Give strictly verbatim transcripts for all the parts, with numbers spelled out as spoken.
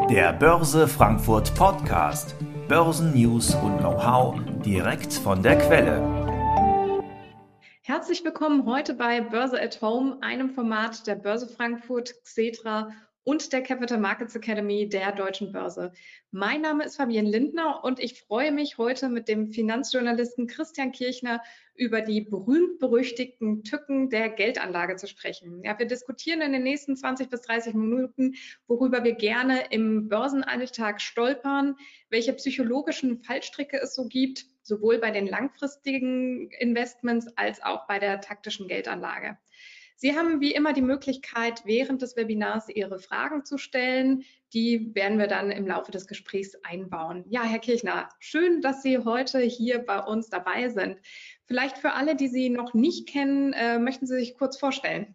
Der Börse Frankfurt Podcast. Börsennews und Know-how direkt von der Quelle. Herzlich willkommen heute bei Börse at Home, einem Format der Börse Frankfurt, Xetra und der Capital Markets Academy der Deutschen Börse. Mein Name ist Fabienne Lindner und ich freue mich heute mit dem Finanzjournalisten Christian Kirchner über die berühmt-berüchtigten Tücken der Geldanlage zu sprechen. Ja, wir diskutieren in den nächsten zwanzig bis dreißig Minuten, worüber wir gerne im Börsenalltag stolpern, welche psychologischen Fallstricke es so gibt, sowohl bei den langfristigen Investments als auch bei der taktischen Geldanlage. Sie haben wie immer die Möglichkeit, während des Webinars Ihre Fragen zu stellen. Die werden wir dann im Laufe des Gesprächs einbauen. Ja, Herr Kirchner, schön, dass Sie heute hier bei uns dabei sind. Vielleicht für alle, die Sie noch nicht kennen, äh, möchten Sie sich kurz vorstellen?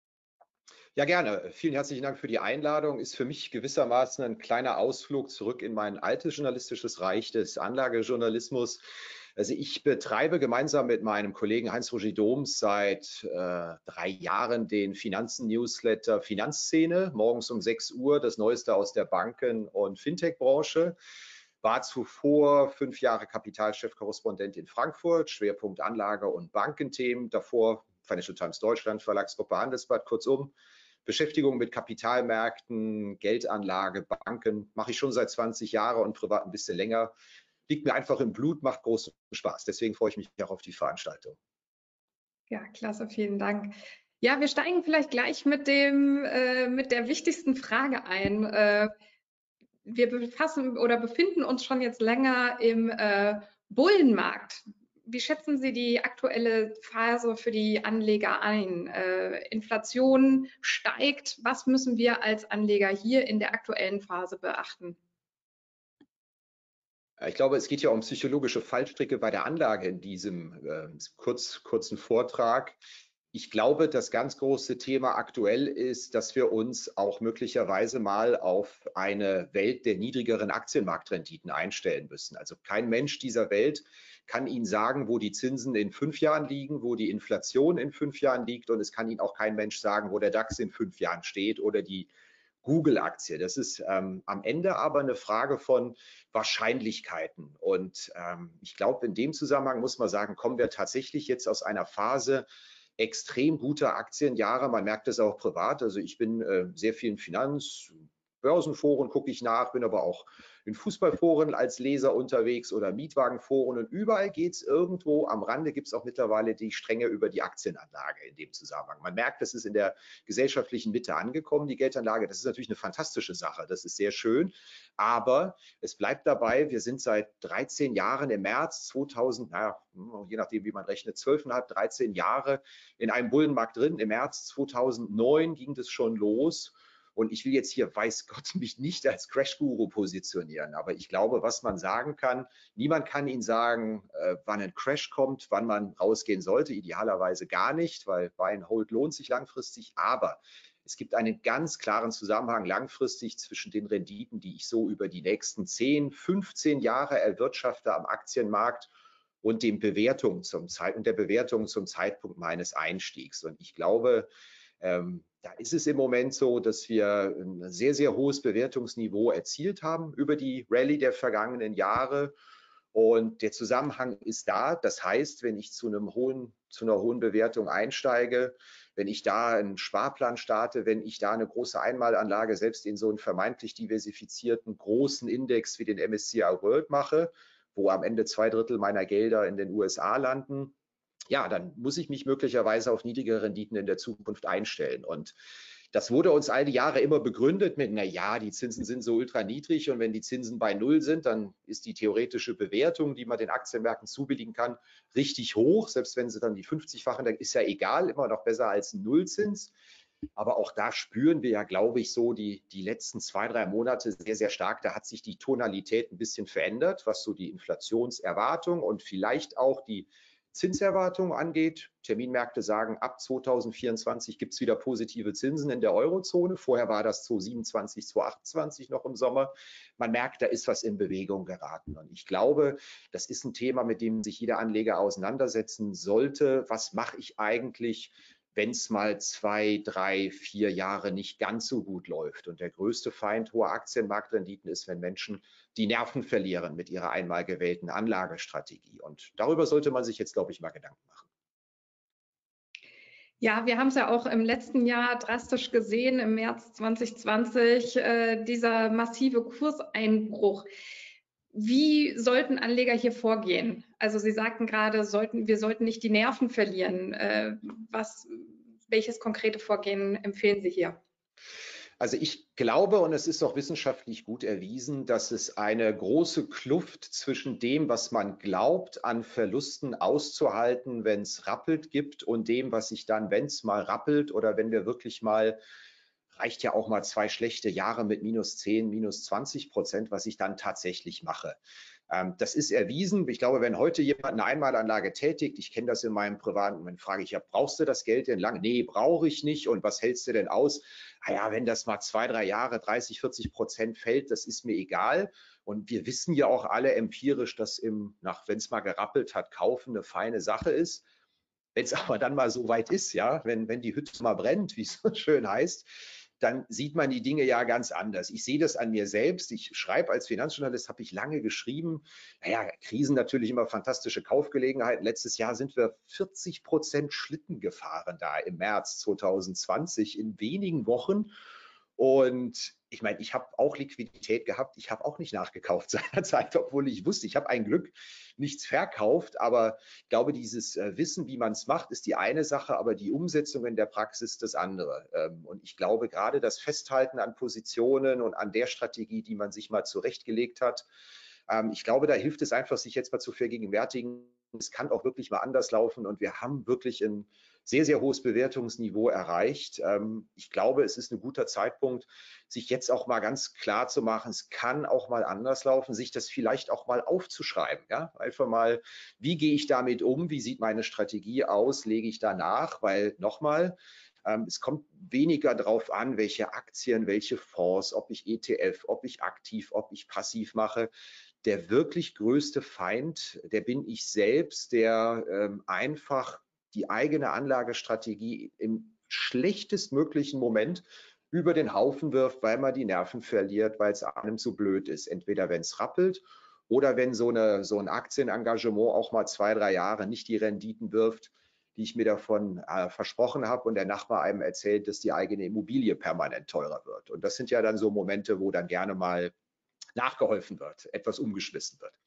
Ja, gerne. Vielen herzlichen Dank für die Einladung. Ist für mich gewissermaßen ein kleiner Ausflug zurück in mein altes journalistisches Reich des Anlagejournalismus. Also ich betreibe gemeinsam mit meinem Kollegen Heinz-Roger Doms seit äh, drei Jahren den Finanzen-Newsletter Finanzszene, morgens um sechs Uhr, das Neueste aus der Banken- und Fintech-Branche. War zuvor fünf Jahre Kapitalchef-Korrespondent in Frankfurt, Schwerpunkt Anlage- und Bankenthemen. Davor Financial Times Deutschland, Verlagsgruppe Handelsblatt, kurzum. Beschäftigung mit Kapitalmärkten, Geldanlage, Banken mache ich schon seit zwanzig Jahren und privat ein bisschen länger. Liegt mir einfach im Blut, macht großen Spaß. Deswegen freue ich mich auch auf die Veranstaltung. Ja, klasse, vielen Dank. Ja, wir steigen vielleicht gleich mit dem äh, mit der wichtigsten Frage ein. Äh, wir befassen oder befinden uns schon jetzt länger im äh, Bullenmarkt. Wie schätzen Sie die aktuelle Phase für die Anleger ein? Äh, Inflation steigt. Was müssen wir als Anleger hier in der aktuellen Phase beachten? Ich glaube, es geht ja um psychologische Fallstricke bei der Anlage in diesem äh, kurz, kurzen Vortrag. Ich glaube, das ganz große Thema aktuell ist, dass wir uns auch möglicherweise mal auf eine Welt der niedrigeren Aktienmarktrenditen einstellen müssen. Also kein Mensch dieser Welt kann Ihnen sagen, wo die Zinsen in fünf Jahren liegen, wo die Inflation in fünf Jahren liegt, und es kann Ihnen auch kein Mensch sagen, wo der DAX in fünf Jahren steht oder die Google-Aktie. Das ist ähm, am Ende aber eine Frage von Wahrscheinlichkeiten. Und ähm, ich glaube, in dem Zusammenhang muss man sagen, kommen wir tatsächlich jetzt aus einer Phase extrem guter Aktienjahre. Man merkt es auch privat. Also ich bin äh, sehr vielen Finanz-, Börsenforen gucke ich nach, bin aber auch in Fußballforen als Leser unterwegs oder Mietwagenforen, und überall geht es irgendwo, am Rande gibt es auch mittlerweile die Stränge über die Aktienanlage in dem Zusammenhang. Man merkt, das ist in der gesellschaftlichen Mitte angekommen, die Geldanlage. Das ist natürlich eine fantastische Sache, das ist sehr schön, aber es bleibt dabei, wir sind seit dreizehn Jahren im März zweitausend, naja, je nachdem wie man rechnet, zwölfeinhalb, dreizehn Jahre in einem Bullenmarkt drin. Im März zweitausendneun ging das schon los. Und ich will jetzt hier, weiß Gott, mich nicht als Crash-Guru positionieren. Aber ich glaube, was man sagen kann, niemand kann Ihnen sagen, äh, wann ein Crash kommt, wann man rausgehen sollte. Idealerweise gar nicht, weil Buy and Hold lohnt sich langfristig. Aber es gibt einen ganz klaren Zusammenhang langfristig zwischen den Renditen, die ich so über die nächsten zehn, fünfzehn Jahre erwirtschafte am Aktienmarkt, und dem Bewertung zum Zeit und der Bewertung zum Zeitpunkt meines Einstiegs. Und ich glaube, ähm, da ist es im Moment so, dass wir ein sehr, sehr hohes Bewertungsniveau erzielt haben über die Rallye der vergangenen Jahre. Und der Zusammenhang ist da. Das heißt, wenn ich zu einem hohen, zu einer hohen Bewertung einsteige, wenn ich da einen Sparplan starte, wenn ich da eine große Einmalanlage selbst in so einen vermeintlich diversifizierten großen Index wie den M S C I World mache, wo am Ende zwei Drittel meiner Gelder in den U S A landen, ja, dann muss ich mich möglicherweise auf niedrigere Renditen in der Zukunft einstellen. Und das wurde uns all die Jahre immer begründet mit, na ja, die Zinsen sind so ultra niedrig, und wenn die Zinsen bei Null sind, dann ist die theoretische Bewertung, die man den Aktienmärkten zubilligen kann, richtig hoch. Selbst wenn sie dann die fünfzigfachen, dann ist ja egal, immer noch besser als ein Nullzins. Aber auch da spüren wir ja, glaube ich, so die, die letzten zwei, drei Monate sehr, sehr stark. Da hat sich die Tonalität ein bisschen verändert, was so die Inflationserwartung und vielleicht auch die Zinserwartung angeht. Terminmärkte sagen, ab zweitausendvierundzwanzig gibt es wieder positive Zinsen in der Eurozone. Vorher war das zweitausendsiebenundzwanzig, zweitausendachtundzwanzig noch im Sommer. Man merkt, da ist was in Bewegung geraten. Und ich glaube, das ist ein Thema, mit dem sich jeder Anleger auseinandersetzen sollte. Was mache ich eigentlich, wenn es mal zwei, drei, vier Jahre nicht ganz so gut läuft. Und der größte Feind hoher Aktienmarktrenditen ist, wenn Menschen die Nerven verlieren mit ihrer einmal gewählten Anlagestrategie. Und darüber sollte man sich jetzt, glaube ich, mal Gedanken machen. Ja, wir haben es ja auch im letzten Jahr drastisch gesehen, im März zwanzig zwanzig, äh, dieser massive Kurseinbruch. Wie sollten Anleger hier vorgehen? Also Sie sagten gerade, sollten, wir sollten nicht die Nerven verlieren. Äh, was, welches konkrete Vorgehen empfehlen Sie hier? Also ich glaube, und es ist auch wissenschaftlich gut erwiesen, dass es eine große Kluft zwischen dem, was man glaubt, an Verlusten auszuhalten, wenn es rappelt gibt, und dem, was sich dann, wenn es mal rappelt oder wenn wir wirklich mal, reicht ja auch mal zwei schlechte Jahre mit minus zehn, minus zwanzig Prozent, was ich dann tatsächlich mache. Ähm, das ist erwiesen. Ich glaube, wenn heute jemand eine Einmalanlage tätigt, ich kenne das in meinem privaten Moment, frage ich ja, brauchst du das Geld denn lang? Nee, brauche ich nicht. Und was hältst du denn aus? Ah ja, wenn das mal zwei, drei Jahre dreißig, vierzig Prozent fällt, das ist mir egal. Und wir wissen ja auch alle empirisch, dass im, nach, wenn es mal gerappelt hat, kaufen eine feine Sache ist. Wenn es aber dann mal so weit ist, ja, wenn, wenn die Hütte mal brennt, wie es so schön heißt, dann sieht man die Dinge ja ganz anders. Ich sehe das an mir selbst. Ich schreibe als Finanzjournalist, habe ich lange geschrieben. Naja, Krisen natürlich immer fantastische Kaufgelegenheiten. Letztes Jahr sind wir vierzig Prozent Schlitten gefahren da im März zwanzig zwanzig in wenigen Wochen. Und ich meine, ich habe auch Liquidität gehabt. Ich habe auch nicht nachgekauft seinerzeit, obwohl ich wusste, ich habe ein Glück nichts verkauft. Aber ich glaube, dieses äh, Wissen, wie man es macht, ist die eine Sache, aber die Umsetzung in der Praxis das andere. Ähm, und ich glaube, gerade das Festhalten an Positionen und an der Strategie, die man sich mal zurechtgelegt hat, ähm, ich glaube, da hilft es einfach, sich jetzt mal zu vergegenwärtigen, es kann auch wirklich mal anders laufen, und wir haben wirklich ein sehr, sehr hohes Bewertungsniveau erreicht. Ich glaube, es ist ein guter Zeitpunkt, sich jetzt auch mal ganz klar zu machen, es kann auch mal anders laufen, sich das vielleicht auch mal aufzuschreiben. Ja? Einfach mal, wie gehe ich damit um? Wie sieht meine Strategie aus? Lege ich danach? Weil nochmal, es kommt weniger darauf an, welche Aktien, welche Fonds, ob ich E T F, ob ich aktiv, ob ich passiv mache. Der wirklich größte Feind, der bin ich selbst, der ähm, einfach die eigene Anlagestrategie im schlechtestmöglichen Moment über den Haufen wirft, weil man die Nerven verliert, weil es einem zu blöd ist. Entweder wenn es rappelt oder wenn so, eine, so ein Aktienengagement auch mal zwei, drei Jahre nicht die Renditen wirft, die ich mir davon äh, versprochen habe, und der Nachbar einem erzählt, dass die eigene Immobilie permanent teurer wird. Und das sind ja dann so Momente, wo dann gerne mal nachgeholfen wird, etwas umgeschmissen wird.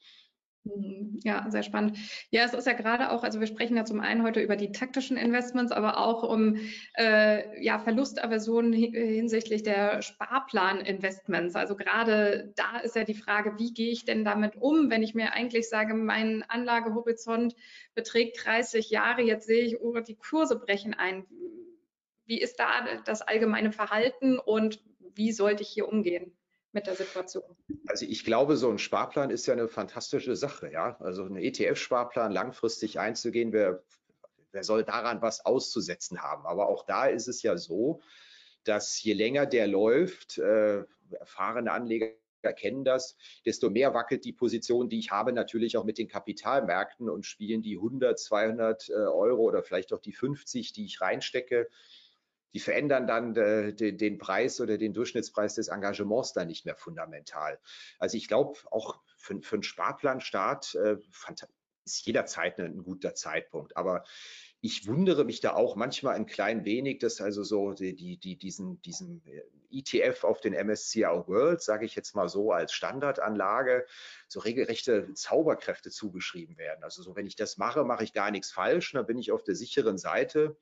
Ja, sehr spannend. Ja, es ist ja gerade auch, also wir sprechen ja zum einen heute über die taktischen Investments, aber auch um äh, ja, Verlustaversion hinsichtlich der Sparplan-Investments. Also gerade da ist ja die Frage, wie gehe ich denn damit um, wenn ich mir eigentlich sage, mein Anlagehorizont beträgt dreißig Jahre, jetzt sehe ich, oh, die Kurse brechen ein. Wie ist da das allgemeine Verhalten und wie sollte ich hier umgehen mit der Situation? Also ich glaube, so ein Sparplan ist ja eine fantastische Sache, ja. Also einen E T F-Sparplan langfristig einzugehen, wer, wer soll daran was auszusetzen haben? Aber auch da ist es ja so, dass je länger der läuft, äh, erfahrene Anleger kennen das, desto mehr wackelt die Position, die ich habe, natürlich auch mit den Kapitalmärkten, und spielen die hundert, zweihundert äh, Euro oder vielleicht auch die fünfzig, die ich reinstecke, die verändern dann äh, den, den Preis oder den Durchschnittspreis des Engagements dann nicht mehr fundamental. Also ich glaube, auch für, für einen Sparplanstart äh, ist jederzeit ein, ein guter Zeitpunkt. Aber ich wundere mich da auch manchmal ein klein wenig, dass also so die, die, die, diesen, diesen E T F auf den M S C I World, sage ich jetzt mal so, als Standardanlage so regelrechte Zauberkräfte zugeschrieben werden. Also so, wenn ich das mache, mache ich gar nichts falsch, dann bin ich auf der sicheren Seite.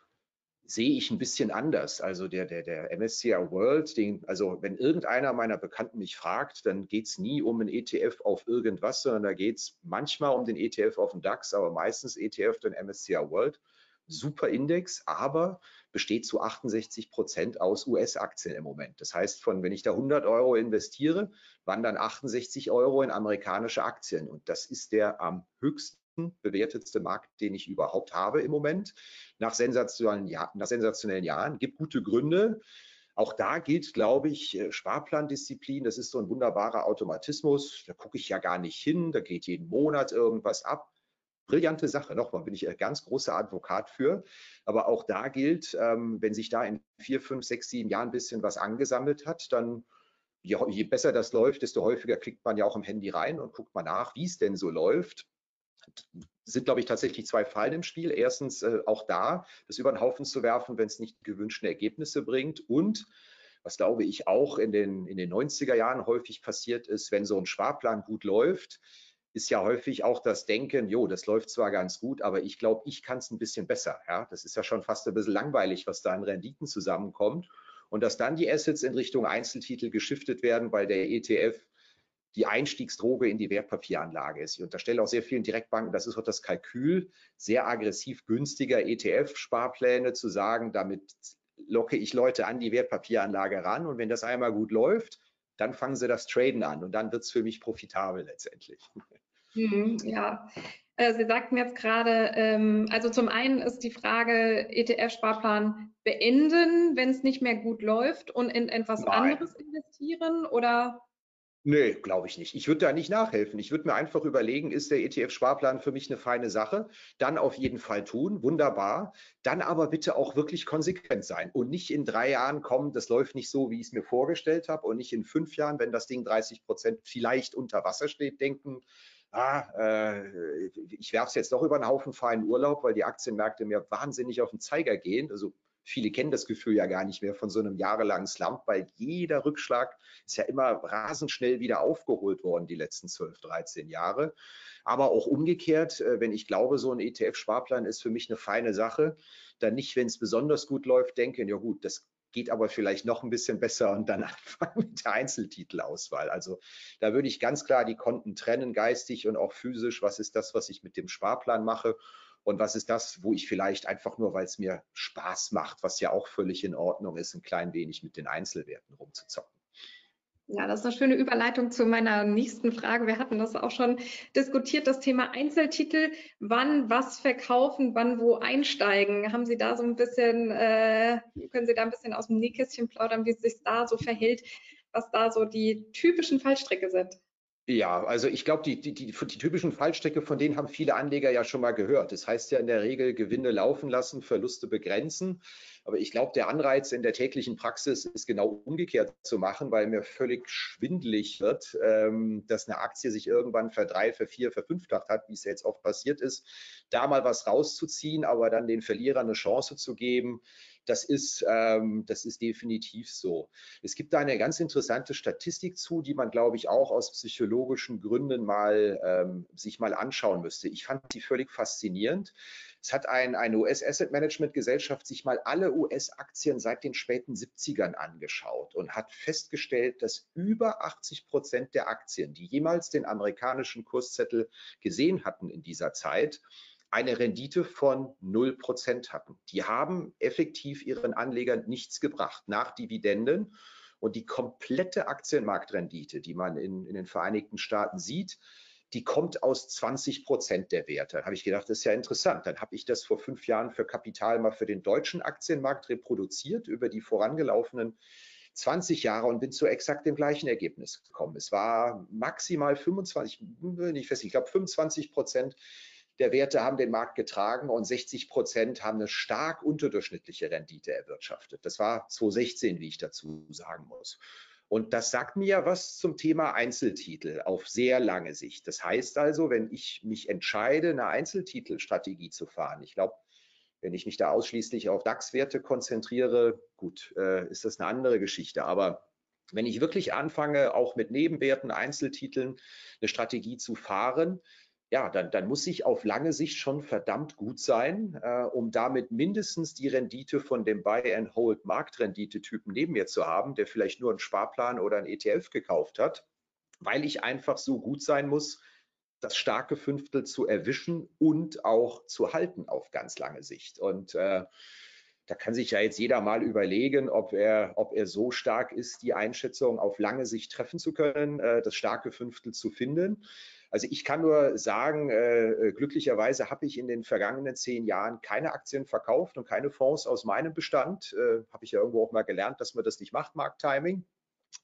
Sehe ich ein bisschen anders. Also der, der, der M S C I World, den, also wenn irgendeiner meiner Bekannten mich fragt, dann geht es nie um einen E T F auf irgendwas, sondern da geht es manchmal um den E T F auf den DAX, aber meistens E T F den M S C I World. Super Index, aber besteht zu achtundsechzig Prozent aus U S-Aktien im Moment. Das heißt, von wenn ich da hundert Euro investiere, wandern achtundsechzig Euro in amerikanische Aktien. Und das ist der am höchsten bewertetste Markt, den ich überhaupt habe im Moment, nach sensationellen, Jahr, nach sensationellen Jahren. Gibt gute Gründe. Auch da gilt, glaube ich, Sparplandisziplin. Das ist so ein wunderbarer Automatismus. Da gucke ich ja gar nicht hin. Da geht jeden Monat irgendwas ab. brillante Sache. Nochmal bin ich ein ganz großer Advokat für. Aber auch da gilt, ähm, wenn sich da in vier, fünf, sechs, sieben Jahren ein bisschen was angesammelt hat, dann je, je besser das läuft, desto häufiger klickt man ja auch im Handy rein und guckt mal nach, wie es denn so läuft. Sind, glaube ich, tatsächlich zwei Fallen im Spiel. Erstens äh, auch da, das über den Haufen zu werfen, wenn es nicht die gewünschten Ergebnisse bringt. Und was, glaube ich, auch in den, in den neunziger Jahren häufig passiert ist, wenn so ein Sparplan gut läuft, ist ja häufig auch das Denken, jo, das läuft zwar ganz gut, aber ich glaube, ich kann es ein bisschen besser. Ja? Das ist ja schon fast ein bisschen langweilig, was da an Renditen zusammenkommt. Und dass dann die Assets in Richtung Einzeltitel geschiftet werden, weil der E T F die Einstiegsdroge in die Wertpapieranlage ist. Ich unterstelle auch sehr vielen Direktbanken, das ist auch das Kalkül, sehr aggressiv günstiger E T F-Sparpläne zu sagen, damit locke ich Leute an die Wertpapieranlage ran und wenn das einmal gut läuft, dann fangen sie das Traden an und dann wird es für mich profitabel letztendlich. Hm, ja, äh, Sie sagten jetzt gerade, ähm, also zum einen ist die Frage, E T F-Sparplan beenden, wenn es nicht mehr gut läuft und in etwas Nein. anderes investieren oder? Nee, glaube ich nicht. Ich würde da nicht nachhelfen. Ich würde mir einfach überlegen, ist der E T F-Sparplan für mich eine feine Sache? Dann auf jeden Fall tun, wunderbar. Dann aber bitte auch wirklich konsequent sein und nicht in drei Jahren kommen, das läuft nicht so, wie ich es mir vorgestellt habe und nicht in fünf Jahren, wenn das Ding dreißig Prozent vielleicht unter Wasser steht, denken, ah, äh, ich werfe es jetzt doch über den Haufen, fahre in Urlaub, weil die Aktienmärkte mir wahnsinnig auf den Zeiger gehen. Also viele kennen das Gefühl ja gar nicht mehr von so einem jahrelangen Slump, weil jeder Rückschlag ist ja immer rasend schnell wieder aufgeholt worden, die letzten zwölf, dreizehn Jahre. Aber auch umgekehrt, wenn ich glaube, so ein E T F-Sparplan ist für mich eine feine Sache, dann nicht, wenn es besonders gut läuft, denken, ja gut, das geht aber vielleicht noch ein bisschen besser und dann anfangen mit der Einzeltitelauswahl. Also da würde ich ganz klar die Konten trennen, geistig und auch physisch. Was ist das, was ich mit dem Sparplan mache? Und was ist das, wo ich vielleicht einfach nur, weil es mir Spaß macht, was ja auch völlig in Ordnung ist, ein klein wenig mit den Einzelwerten rumzuzocken. Ja, das ist eine schöne Überleitung zu meiner nächsten Frage. Wir hatten das auch schon diskutiert, das Thema Einzeltitel. Wann was verkaufen, wann wo einsteigen? Haben Sie da so ein bisschen, äh, können Sie da ein bisschen aus dem Nähkästchen plaudern, wie es sich da so verhält, was da so die typischen Fallstricke sind? Ja, also ich glaube, die, die, die, die typischen Fallstricke, von denen haben viele Anleger ja schon mal gehört. Das heißt ja in der Regel Gewinne laufen lassen, Verluste begrenzen. Aber ich glaube, der Anreiz in der täglichen Praxis ist genau umgekehrt zu machen, weil mir völlig schwindelig wird, ähm, dass eine Aktie sich irgendwann verdrei, vervier, verfünffacht hat, wie es jetzt oft passiert ist, da mal was rauszuziehen, aber dann den Verlierern eine Chance zu geben. Das ist, ähm, das ist definitiv so. Es gibt da eine ganz interessante Statistik zu, die man, glaube ich, auch aus psychologischen Gründen mal ähm, sich mal anschauen müsste. Ich fand sie völlig faszinierend. Es hat ein, eine U S-Asset-Management-Gesellschaft sich mal alle U S-Aktien seit den späten siebzigern angeschaut und hat festgestellt, dass über achtzig Prozent der Aktien, die jemals den amerikanischen Kurszettel gesehen hatten in dieser Zeit, eine Rendite von null Prozent hatten. Die haben effektiv ihren Anlegern nichts gebracht nach Dividenden. Und die komplette Aktienmarktrendite, die man in, in den Vereinigten Staaten sieht, die kommt aus zwanzig Prozent der Werte. Da habe ich gedacht, das ist ja interessant. Dann habe ich das vor fünf Jahren für Kapital mal für den deutschen Aktienmarkt reproduziert über die vorangelaufenen zwanzig Jahre und bin zu exakt dem gleichen Ergebnis gekommen. Es war maximal fünfundzwanzig, nicht fest, ich glaube fünfundzwanzig Prozent der Werte haben den Markt getragen und sechzig Prozent haben eine stark unterdurchschnittliche Rendite erwirtschaftet. Das war zweitausendsechzehn, wie ich dazu sagen muss. Und das sagt mir ja was zum Thema Einzeltitel auf sehr lange Sicht. Das heißt also, wenn ich mich entscheide, eine Einzeltitelstrategie zu fahren, ich glaube, wenn ich mich da ausschließlich auf DAX-Werte konzentriere, gut, äh, ist das eine andere Geschichte. Aber wenn ich wirklich anfange, auch mit Nebenwerten, Einzeltiteln eine Strategie zu fahren, ja, dann, dann muss ich auf lange Sicht schon verdammt gut sein, äh, um damit mindestens die Rendite von dem Buy-and-Hold-Marktrendite-Typen neben mir zu haben, der vielleicht nur einen Sparplan oder einen E T F gekauft hat, weil ich einfach so gut sein muss, das starke Fünftel zu erwischen und auch zu halten auf ganz lange Sicht. Und äh, da kann sich ja jetzt jeder mal überlegen, ob er, ob er so stark ist, die Einschätzung auf lange Sicht treffen zu können, äh, das starke Fünftel zu finden. Also ich kann nur sagen, äh, glücklicherweise habe ich in den vergangenen zehn Jahren keine Aktien verkauft und keine Fonds aus meinem Bestand. Äh, habe ich ja irgendwo auch mal gelernt, dass man das nicht macht, Markttiming.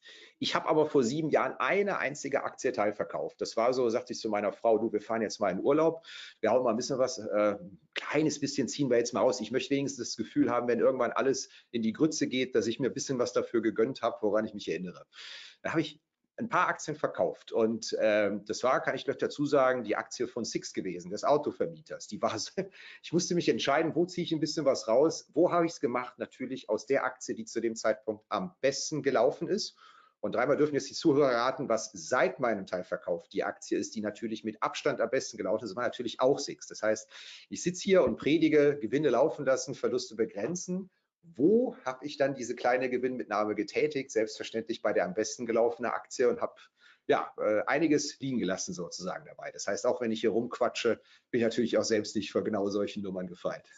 Ich habe aber vor sieben Jahren eine einzige Aktie teilverkauft. Das war so, sagte ich zu meiner Frau, du, wir fahren jetzt mal in Urlaub, wir hauen mal ein bisschen was, äh, ein kleines bisschen ziehen wir jetzt mal raus. Ich möchte wenigstens das Gefühl haben, wenn irgendwann alles in die Grütze geht, dass ich mir ein bisschen was dafür gegönnt habe, woran ich mich erinnere. Da habe ich ein paar Aktien verkauft und ähm, das war, kann ich gleich dazu sagen, die Aktie von Sixt gewesen, des Autovermieters. Die war so, ich musste mich entscheiden, wo ziehe ich ein bisschen was raus, wo habe ich es gemacht? Natürlich aus der Aktie, die zu dem Zeitpunkt am besten gelaufen ist. Und dreimal dürfen jetzt die Zuhörer raten, was seit meinem Teilverkauf die Aktie ist, die natürlich mit Abstand am besten gelaufen ist, war natürlich auch Sixt. Das heißt, ich sitze hier und predige, Gewinne laufen lassen, Verluste begrenzen. Wo habe ich dann diese kleine Gewinnmitnahme getätigt? Selbstverständlich bei der am besten gelaufenen Aktie und habe ja äh, einiges liegen gelassen sozusagen dabei. Das heißt, auch wenn ich hier rumquatsche, bin ich natürlich auch selbst nicht vor genau solchen Nummern gefeit.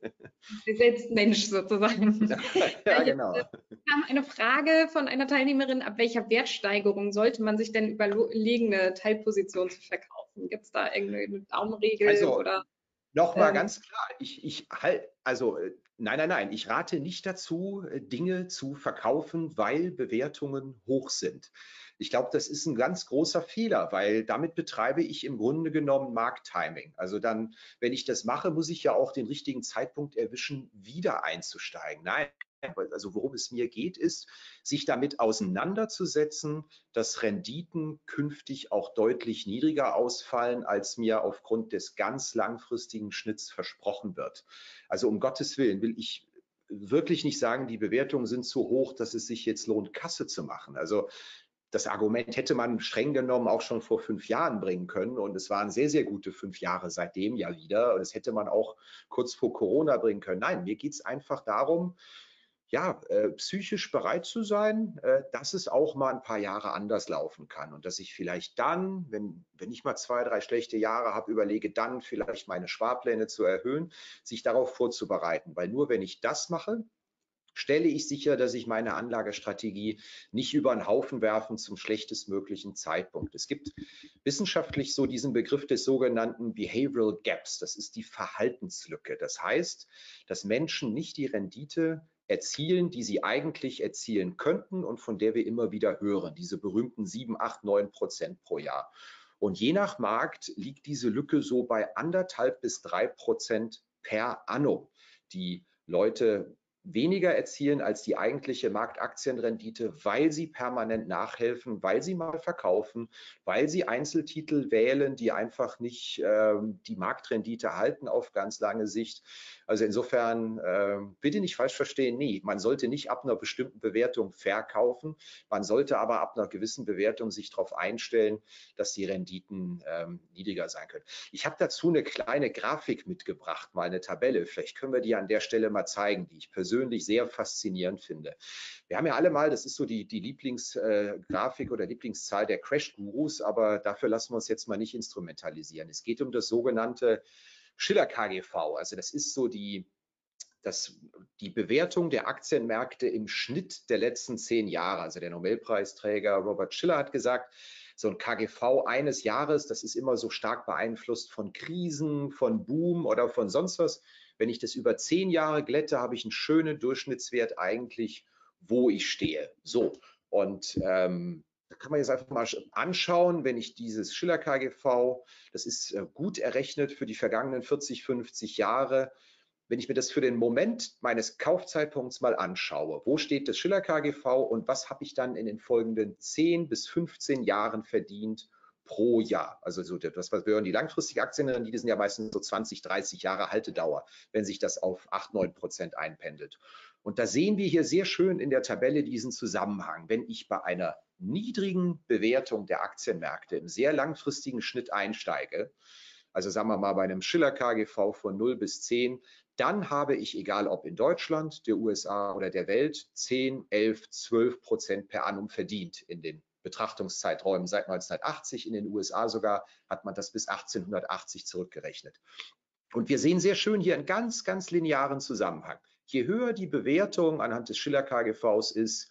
Selbst Mensch sozusagen. Ja, genau. Wir haben eine Frage von einer Teilnehmerin, ab welcher Wertsteigerung sollte man sich denn überlegen, eine Teilposition zu verkaufen? Gibt es da irgendeine Daumenregel Also, oder? Nochmal Ähm, ganz klar, ich, ich halt, also äh, nein, nein, nein, ich rate nicht dazu, äh, Dinge zu verkaufen, weil Bewertungen hoch sind. Ich glaube, das ist ein ganz großer Fehler, weil damit betreibe ich im Grunde genommen Markttiming. Also dann, wenn ich das mache, muss ich ja auch den richtigen Zeitpunkt erwischen, wieder einzusteigen. Nein. Also worum es mir geht, ist, sich damit auseinanderzusetzen, dass Renditen künftig auch deutlich niedriger ausfallen, als mir aufgrund des ganz langfristigen Schnitts versprochen wird. Also um Gottes Willen will ich wirklich nicht sagen, die Bewertungen sind so hoch, dass es sich jetzt lohnt, Kasse zu machen. Also das Argument hätte man streng genommen auch schon vor fünf Jahren bringen können und es waren sehr, sehr gute fünf Jahre seitdem ja wieder. Und das hätte man auch kurz vor Corona bringen können. Nein, mir geht es einfach darum, ja, äh, psychisch bereit zu sein, äh, dass es auch mal ein paar Jahre anders laufen kann und dass ich vielleicht dann, wenn, wenn ich mal zwei, drei schlechte Jahre habe, überlege, dann vielleicht meine Sparpläne zu erhöhen, sich darauf vorzubereiten. Weil nur wenn ich das mache, stelle ich sicher, dass ich meine Anlagestrategie nicht über den Haufen werfen zum schlechtestmöglichen Zeitpunkt. Es gibt wissenschaftlich so diesen Begriff des sogenannten Behavioral Gaps. Das ist die Verhaltenslücke. Das heißt, dass Menschen nicht die Rendite erzielen, die sie eigentlich erzielen könnten und von der wir immer wieder hören, diese berühmten sieben, acht, neun Prozent pro Jahr. Und je nach Markt liegt diese Lücke so bei anderthalb bis drei Prozent per annum. Die Leute weniger erzielen als die eigentliche Marktaktienrendite, weil sie permanent nachhelfen, weil sie mal verkaufen, weil sie Einzeltitel wählen, die einfach nicht äh, die Marktrendite halten auf ganz lange Sicht. Also insofern äh, bitte nicht falsch verstehen, nee, man sollte nicht ab einer bestimmten Bewertung verkaufen, man sollte aber ab einer gewissen Bewertung sich darauf einstellen, dass die Renditen ähm, niedriger sein können. Ich habe dazu eine kleine Grafik mitgebracht, mal eine Tabelle, vielleicht können wir die an der Stelle mal zeigen, die ich persönlich persönlich sehr faszinierend finde. Wir haben ja alle mal, das ist so die, die Lieblingsgrafik äh, oder Lieblingszahl der Crash-Gurus, aber dafür lassen wir uns jetzt mal nicht instrumentalisieren. Es geht um das sogenannte Shiller-K G V. Also das ist so die, das, die Bewertung der Aktienmärkte im Schnitt der letzten zehn Jahre. Also der Nobelpreisträger Robert Shiller hat gesagt, so ein K G V eines Jahres, das ist immer so stark beeinflusst von Krisen, von Boom oder von sonst was. Wenn ich das über zehn Jahre glätte, habe ich einen schönen Durchschnittswert eigentlich, wo ich stehe. So, und ähm, da kann man jetzt einfach mal anschauen, wenn ich dieses Shiller-K G V, das ist äh, gut errechnet für die vergangenen vierzig, fünfzig Jahre, wenn ich mir das für den Moment meines Kaufzeitpunkts mal anschaue, wo steht das Shiller-K G V und was habe ich dann in den folgenden zehn bis fünfzehn Jahren verdient pro Jahr? Also so das, was wir hören, die langfristige Aktienrendite sind ja meistens so zwanzig, dreißig Jahre Haltedauer, wenn sich das auf acht, neun Prozent einpendelt. Und da sehen wir hier sehr schön in der Tabelle diesen Zusammenhang. Wenn ich bei einer niedrigen Bewertung der Aktienmärkte im sehr langfristigen Schnitt einsteige, also sagen wir mal bei einem Shiller-K G V von null bis zehn, dann habe ich, egal ob in Deutschland, der U S A oder der Welt, zehn, elf, zwölf Prozent per annum verdient in den Betrachtungszeiträumen seit neunzehnhundertachtzig. In den U S A sogar hat man das bis achtzehnhundertachtzig zurückgerechnet. Und wir sehen sehr schön hier einen ganz, ganz linearen Zusammenhang. Je höher die Bewertung anhand des Shiller-K G Vs ist,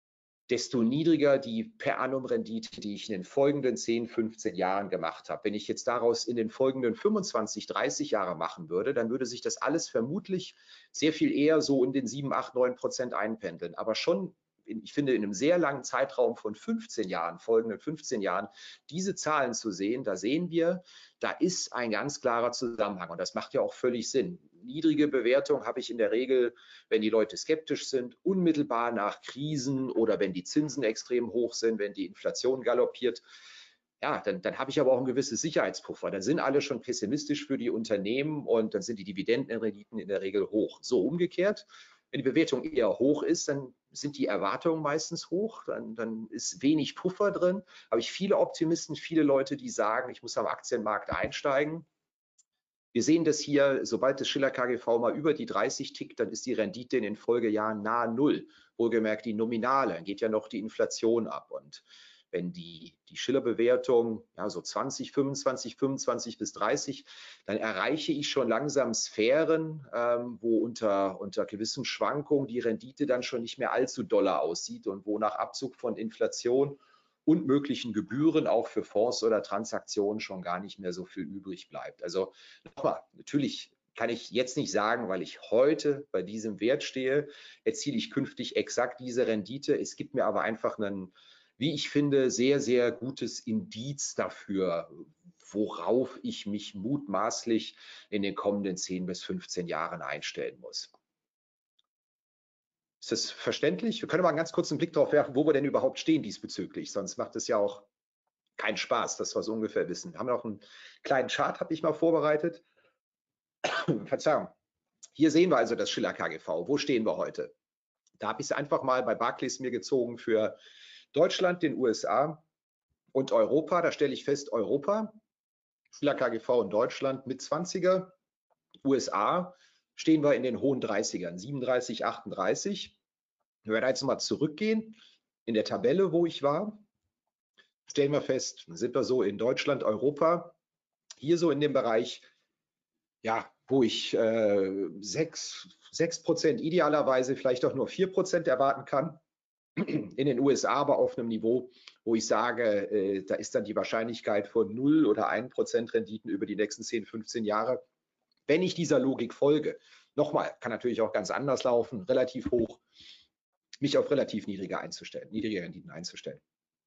desto niedriger die per annum Rendite, die ich in den folgenden zehn, fünfzehn Jahren gemacht habe. Wenn ich jetzt daraus in den folgenden fünfundzwanzig, dreißig Jahre machen würde, dann würde sich das alles vermutlich sehr viel eher so in den sieben, acht, neun Prozent einpendeln. Aber schon in, ich finde, in einem sehr langen Zeitraum von fünfzehn Jahren, folgenden fünfzehn Jahren, diese Zahlen zu sehen, da sehen wir, da ist ein ganz klarer Zusammenhang und das macht ja auch völlig Sinn. Niedrige Bewertung habe ich in der Regel, wenn die Leute skeptisch sind, unmittelbar nach Krisen oder wenn die Zinsen extrem hoch sind, wenn die Inflation galoppiert. Ja, dann, dann habe ich aber auch ein gewisses Sicherheitspuffer. Dann sind alle schon pessimistisch für die Unternehmen und dann sind die Dividendenrenditen in der Regel hoch. So umgekehrt, wenn die Bewertung eher hoch ist, dann sind die Erwartungen meistens hoch, dann, dann ist wenig Puffer drin. Habe ich viele Optimisten, viele Leute, die sagen, ich muss am Aktienmarkt einsteigen. Wir sehen das hier, sobald das Schiller K G V mal über die dreißig tickt, dann ist die Rendite in den Folgejahren nahe Null. Wohlgemerkt die nominale, dann geht ja noch die Inflation ab. Und wenn die, die Schiller-Bewertung ja, so zwanzig, fünfundzwanzig, fünfundzwanzig bis dreißig, dann erreiche ich schon langsam Sphären, ähm, wo unter, unter gewissen Schwankungen die Rendite dann schon nicht mehr allzu doller aussieht und wo nach Abzug von Inflation und möglichen Gebühren auch für Fonds oder Transaktionen schon gar nicht mehr so viel übrig bleibt. Also nochmal, natürlich kann ich jetzt nicht sagen, weil ich heute bei diesem Wert stehe, erziele ich künftig exakt diese Rendite. Es gibt mir aber einfach einen, wie ich finde, sehr, sehr gutes Indiz dafür, worauf ich mich mutmaßlich in den kommenden zehn bis fünfzehn Jahren einstellen muss. Ist das verständlich? Wir können mal einen ganz kurzen Blick darauf werfen, wo wir denn überhaupt stehen diesbezüglich. Sonst macht es ja auch keinen Spaß, dass wir es ungefähr wissen. Wir haben noch einen kleinen Chart, habe ich mal vorbereitet. Verzeihung. Hier sehen wir also das Schiller K G V. Wo stehen wir heute? Da habe ich es einfach mal bei Barclays mir gezogen für Deutschland, den U S A und Europa. Da stelle ich fest, Europa, Schiller K G V in Deutschland mit zwanziger, U S A stehen wir in den hohen dreißigern, siebenunddreißig, achtunddreißig. Wenn wir da jetzt mal zurückgehen in der Tabelle, wo ich war, stellen wir fest, dann sind wir so in Deutschland, Europa, hier so in dem Bereich, ja, wo ich äh, sechs Prozent idealerweise vielleicht auch nur vier Prozent erwarten kann. In den U S A aber auf einem Niveau, wo ich sage, äh, da ist dann die Wahrscheinlichkeit von null oder ein Prozent Renditen über die nächsten zehn, fünfzehn Jahre, wenn ich dieser Logik folge. Nochmal, kann natürlich auch ganz anders laufen, relativ hoch, mich auf relativ niedrige einzustellen, niedrige Renditen einzustellen.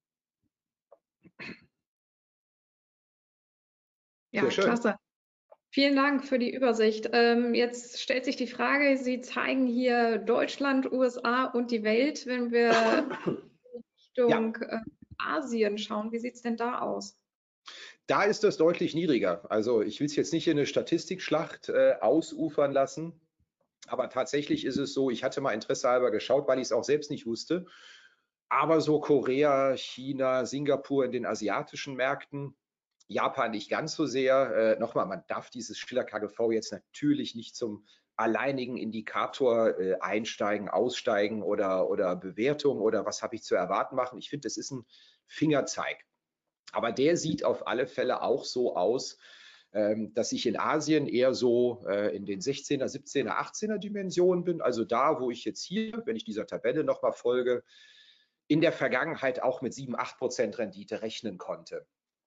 Ja, klasse. Vielen Dank für die Übersicht. Ähm, jetzt stellt sich die Frage, Sie zeigen hier Deutschland, U S A und die Welt. Wenn wir Richtung ja. äh, Asien schauen, wie sieht es denn da aus? Da ist das deutlich niedriger. Also ich will es jetzt nicht in eine Statistikschlacht äh, ausufern lassen, aber tatsächlich ist es so, ich hatte mal interessehalber geschaut, weil ich es auch selbst nicht wusste, aber so Korea, China, Singapur in den asiatischen Märkten, Japan nicht ganz so sehr. Äh, nochmal, man darf dieses Schiller K G V jetzt natürlich nicht zum alleinigen Indikator äh, einsteigen, aussteigen oder, oder Bewertung oder was habe ich zu erwarten machen. Ich finde, das ist ein Fingerzeig. Aber der sieht auf alle Fälle auch so aus, ähm, dass ich in Asien eher so äh, in den sechzehner, siebzehner, achtzehner Dimensionen bin. Also da, wo ich jetzt hier, wenn ich dieser Tabelle nochmal folge, in der Vergangenheit auch mit sieben, acht Prozent Rendite rechnen konnte.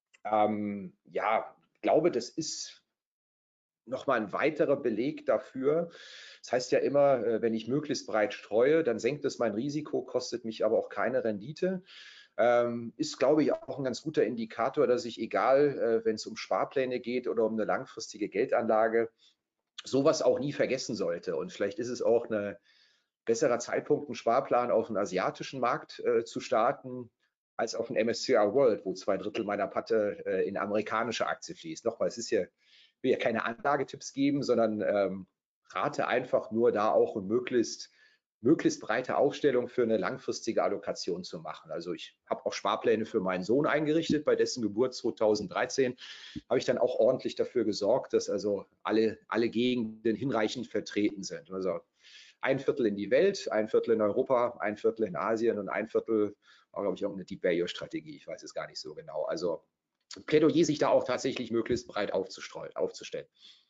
Ähm, ja, ich glaube, das ist nochmal ein weiterer Beleg dafür. Das heißt ja immer, wenn ich möglichst breit streue, dann senkt es mein Risiko, kostet mich aber auch keine Rendite. Ähm, ist, glaube ich, auch ein ganz guter Indikator, dass ich, egal, äh, wenn es um Sparpläne geht oder um eine langfristige Geldanlage, sowas auch nie vergessen sollte. Und vielleicht ist es auch ein besserer Zeitpunkt, einen Sparplan auf den asiatischen Markt äh, zu starten, als auf den M S C I World, wo zwei Drittel meiner Patte äh, in amerikanische Aktie fließt. Nochmal, es ist ja, ich will ja keine Anlagetipps geben, sondern ähm, rate einfach nur da auch eine möglichst, möglichst breite Aufstellung für eine langfristige Allokation zu machen. Also ich habe auch Sparpläne für meinen Sohn eingerichtet, bei dessen Geburt zweitausenddreizehn habe ich dann auch ordentlich dafür gesorgt, dass also alle, alle Gegenden hinreichend vertreten sind. Also ein Viertel in die Welt, ein Viertel in Europa, ein Viertel in Asien und ein Viertel, glaube ich, auch eine Deep Value Strategie. Ich weiß es gar nicht so genau. Also Plädoyer, sich da auch tatsächlich möglichst breit aufzustellen.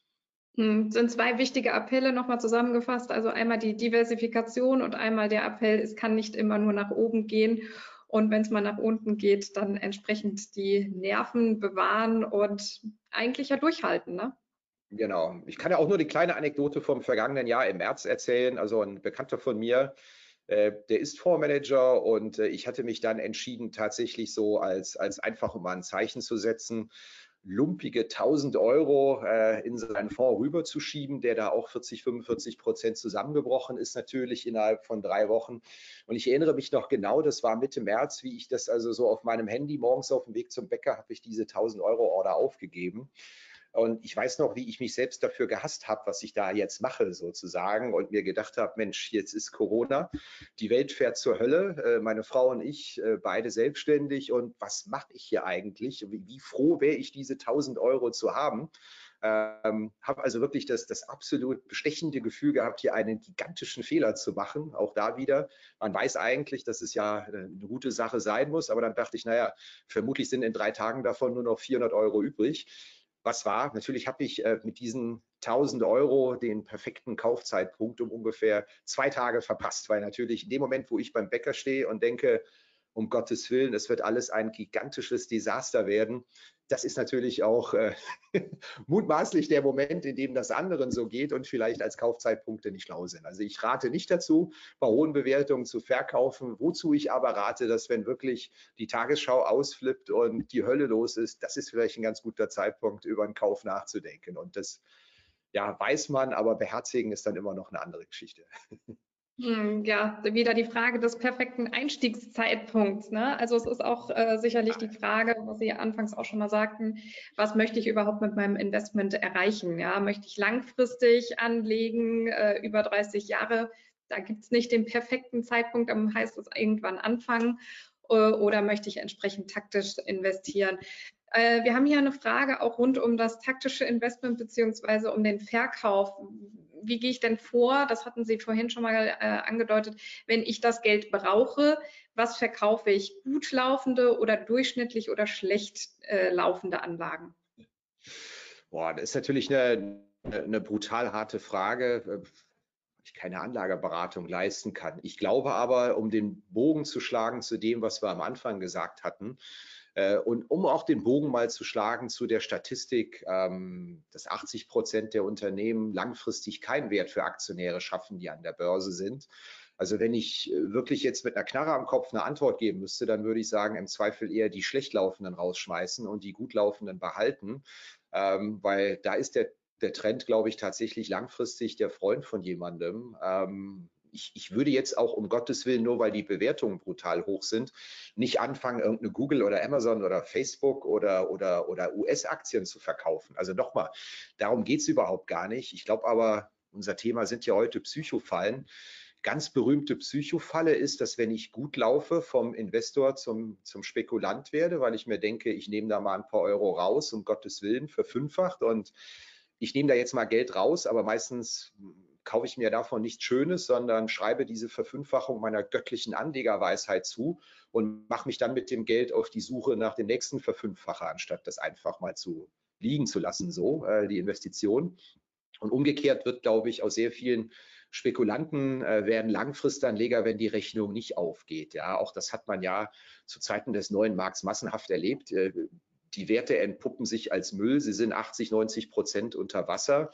Hm, sind zwei wichtige Appelle nochmal zusammengefasst. Also einmal die Diversifikation und einmal der Appell, es kann nicht immer nur nach oben gehen. Und wenn es mal nach unten geht, dann entsprechend die Nerven bewahren und eigentlich ja durchhalten, ne? Genau. Ich kann ja auch nur die kleine Anekdote vom vergangenen Jahr im März erzählen. Also ein Bekannter von mir äh, der ist Fondsmanager und äh, ich hatte mich dann entschieden, tatsächlich so als, als einfach um mal ein Zeichen zu setzen, lumpige tausend Euro äh, in seinen Fonds rüberzuschieben, der da auch vierzig, fünfundvierzig Prozent zusammengebrochen ist, natürlich innerhalb von drei Wochen. Und ich erinnere mich noch genau, das war Mitte März, wie ich das also so auf meinem Handy morgens auf dem Weg zum Bäcker habe ich diese tausend Euro Order aufgegeben. Und ich weiß noch, wie ich mich selbst dafür gehasst habe, was ich da jetzt mache sozusagen und mir gedacht habe, Mensch, jetzt ist Corona, die Welt fährt zur Hölle, äh, meine Frau und ich, äh, beide selbstständig und was mache ich hier eigentlich? Wie, wie froh wäre ich, diese tausend Euro zu haben? Ähm, habe also wirklich das, das absolut bestechende Gefühl gehabt, hier einen gigantischen Fehler zu machen. Auch da wieder, man weiß eigentlich, dass es ja eine gute Sache sein muss, aber dann dachte ich, naja, vermutlich sind in drei Tagen davon nur noch vierhundert Euro übrig. Was war? Natürlich habe ich äh, mit diesen tausend Euro den perfekten Kaufzeitpunkt um ungefähr zwei Tage verpasst, weil natürlich in dem Moment, wo ich beim Bäcker stehe und denke, um Gottes Willen, es wird alles ein gigantisches Desaster werden, das ist natürlich auch äh, mutmaßlich der Moment, in dem das anderen so geht und vielleicht als Kaufzeitpunkte nicht schlau sind. Also ich rate nicht dazu, bei hohen Bewertungen zu verkaufen. Wozu ich aber rate, dass wenn wirklich die Tagesschau ausflippt und die Hölle los ist, das ist vielleicht ein ganz guter Zeitpunkt, über einen Kauf nachzudenken. Und das ja, weiß man, aber beherzigen ist dann immer noch eine andere Geschichte. Hm, Ja, wieder die Frage des perfekten Einstiegszeitpunkts, ne? Also es ist auch äh, sicherlich die Frage, was Sie anfangs auch schon mal sagten, was möchte ich überhaupt mit meinem Investment erreichen? Ja, möchte ich langfristig anlegen, äh, über dreißig Jahre? Da gibt es nicht den perfekten Zeitpunkt, dann heißt es irgendwann anfangen. Äh, oder möchte ich entsprechend taktisch investieren? Äh, wir haben hier eine Frage auch rund um das taktische Investment beziehungsweise um den Verkauf. Wie gehe ich denn vor? Das hatten Sie vorhin schon mal äh, angedeutet. Wenn ich das Geld brauche, was verkaufe ich? Gut laufende oder durchschnittlich oder schlecht äh, laufende Anlagen? Boah, das ist natürlich eine, eine brutal harte Frage, äh, ich keine Anlageberatung leisten kann. Ich glaube aber, um den Bogen zu schlagen zu dem, was wir am Anfang gesagt hatten, äh, und um auch den Bogen mal zu schlagen zu der Statistik, ähm, dass achtzig Prozent der Unternehmen langfristig keinen Wert für Aktionäre schaffen, die an der Börse sind. Also wenn ich wirklich jetzt mit einer Knarre am Kopf eine Antwort geben müsste, dann würde ich sagen, im Zweifel eher die schlecht laufenden rausschmeißen und die gut laufenden behalten, ähm, weil da ist der der Trend, glaube ich, tatsächlich langfristig der Freund von jemandem. Ähm, ich, ich würde jetzt auch um Gottes Willen, nur weil die Bewertungen brutal hoch sind, nicht anfangen, irgendeine Google oder Amazon oder Facebook oder, oder, oder U S-Aktien zu verkaufen. Also nochmal, darum geht es überhaupt gar nicht. Ich glaube aber, unser Thema sind ja heute Psychofallen. Ganz berühmte Psychofalle ist, dass wenn ich gut laufe, vom Investor zum, zum Spekulant werde, weil ich mir denke, ich nehme da mal ein paar Euro raus, um Gottes Willen, verfünffacht und ich nehme da jetzt mal Geld raus, aber meistens kaufe ich mir davon nichts Schönes, sondern schreibe diese Verfünffachung meiner göttlichen Anlegerweisheit zu und mache mich dann mit dem Geld auf die Suche nach dem nächsten Verfünffacher, anstatt das einfach mal zu liegen zu lassen, so äh, die Investition. Und umgekehrt wird, glaube ich, aus sehr vielen Spekulanten äh, werden Langfristanleger, wenn die Rechnung nicht aufgeht. Ja, auch das hat man ja zu Zeiten des neuen Markts massenhaft erlebt. Äh, die Werte entpuppen sich als Müll. Sie sind achtzig, neunzig Prozent unter Wasser.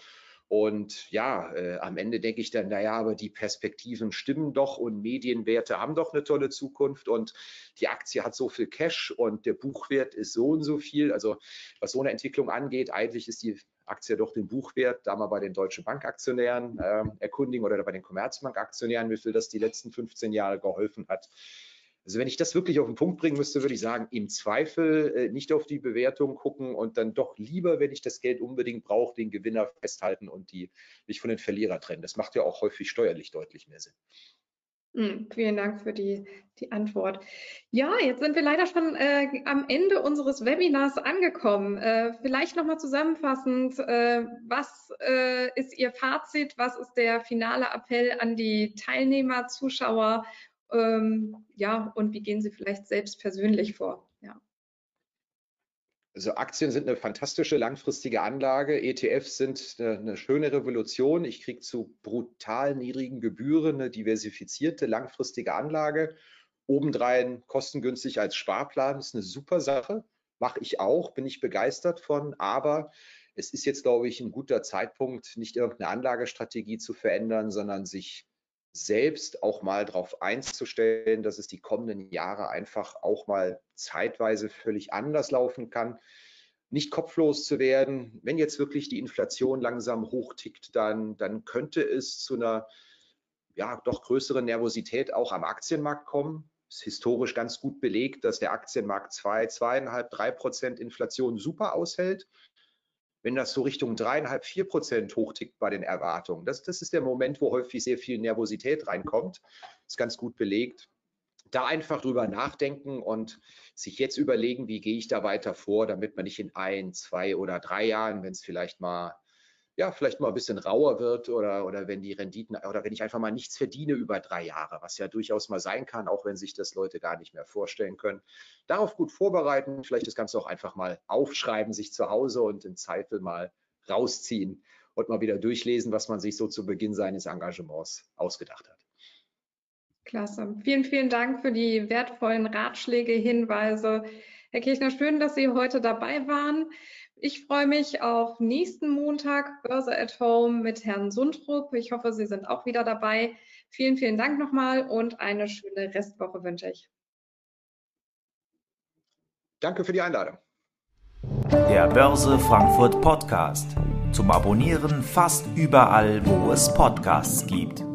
Und ja, äh, am Ende denke ich dann, naja, aber die Perspektiven stimmen doch und Medienwerte haben doch eine tolle Zukunft und die Aktie hat so viel Cash und der Buchwert ist so und so viel. Also was so eine Entwicklung angeht, eigentlich ist die Aktie doch den Buchwert, da mal bei den Deutschen Bankaktionären äh, erkundigen oder bei den Commerzbank-Aktionären, wie viel das die letzten fünfzehn Jahre geholfen hat. Also wenn ich das wirklich auf den Punkt bringen müsste, würde ich sagen, im Zweifel äh, nicht auf die Bewertung gucken und dann doch lieber, wenn ich das Geld unbedingt brauche, den Gewinner festhalten und die mich von den Verlierer trennen. Das macht ja auch häufig steuerlich deutlich mehr Sinn. Hm, vielen Dank für die, die Antwort. Ja, jetzt sind wir leider schon äh, am Ende unseres Webinars angekommen. Äh, vielleicht nochmal zusammenfassend, äh, was äh, ist Ihr Fazit? Was ist der finale Appell an die Teilnehmer, Zuschauer? Ähm, ja, und wie gehen Sie vielleicht selbst persönlich vor? Ja. Also Aktien sind eine fantastische langfristige Anlage. E T Fs sind eine, eine schöne Revolution. Ich kriege zu brutal niedrigen Gebühren eine diversifizierte langfristige Anlage. Obendrein kostengünstig als Sparplan. Das ist eine super Sache. Mache ich auch, bin ich begeistert von. Aber es ist jetzt, glaube ich, ein guter Zeitpunkt, nicht irgendeine Anlagestrategie zu verändern, sondern sich selbst auch mal darauf einzustellen, dass es die kommenden Jahre einfach auch mal zeitweise völlig anders laufen kann. Nicht kopflos zu werden. Wenn jetzt wirklich die Inflation langsam hochtickt, dann, dann könnte es zu einer ja, doch größeren Nervosität auch am Aktienmarkt kommen. Es ist historisch ganz gut belegt, dass der Aktienmarkt zwei, zweieinhalb, drei Prozent Inflation super aushält. Wenn das so Richtung dreieinhalb, vier Prozent hochtickt bei den Erwartungen, das, das ist der Moment, wo häufig sehr viel Nervosität reinkommt. Das ist ganz gut belegt. Da einfach drüber nachdenken und sich jetzt überlegen, wie gehe ich da weiter vor, damit man nicht in ein, zwei oder drei Jahren, wenn es vielleicht mal, ja, vielleicht mal ein bisschen rauer wird oder, oder wenn die Renditen oder wenn ich einfach mal nichts verdiene über drei Jahre, was ja durchaus mal sein kann, auch wenn sich das Leute gar nicht mehr vorstellen können. Darauf gut vorbereiten, vielleicht das Ganze auch einfach mal aufschreiben, sich zu Hause und im Zweifel mal rausziehen und mal wieder durchlesen, was man sich so zu Beginn seines Engagements ausgedacht hat. Klasse. Vielen, vielen Dank für die wertvollen Ratschläge, Hinweise. Herr Kirchner, schön, dass Sie heute dabei waren. Ich freue mich auf nächsten Montag, Börse at Home mit Herrn Sundrup. Ich hoffe, Sie sind auch wieder dabei. Vielen, vielen Dank nochmal und eine schöne Restwoche wünsche ich. Danke für die Einladung. Der Börse Frankfurt Podcast. Zum Abonnieren fast überall, wo es Podcasts gibt.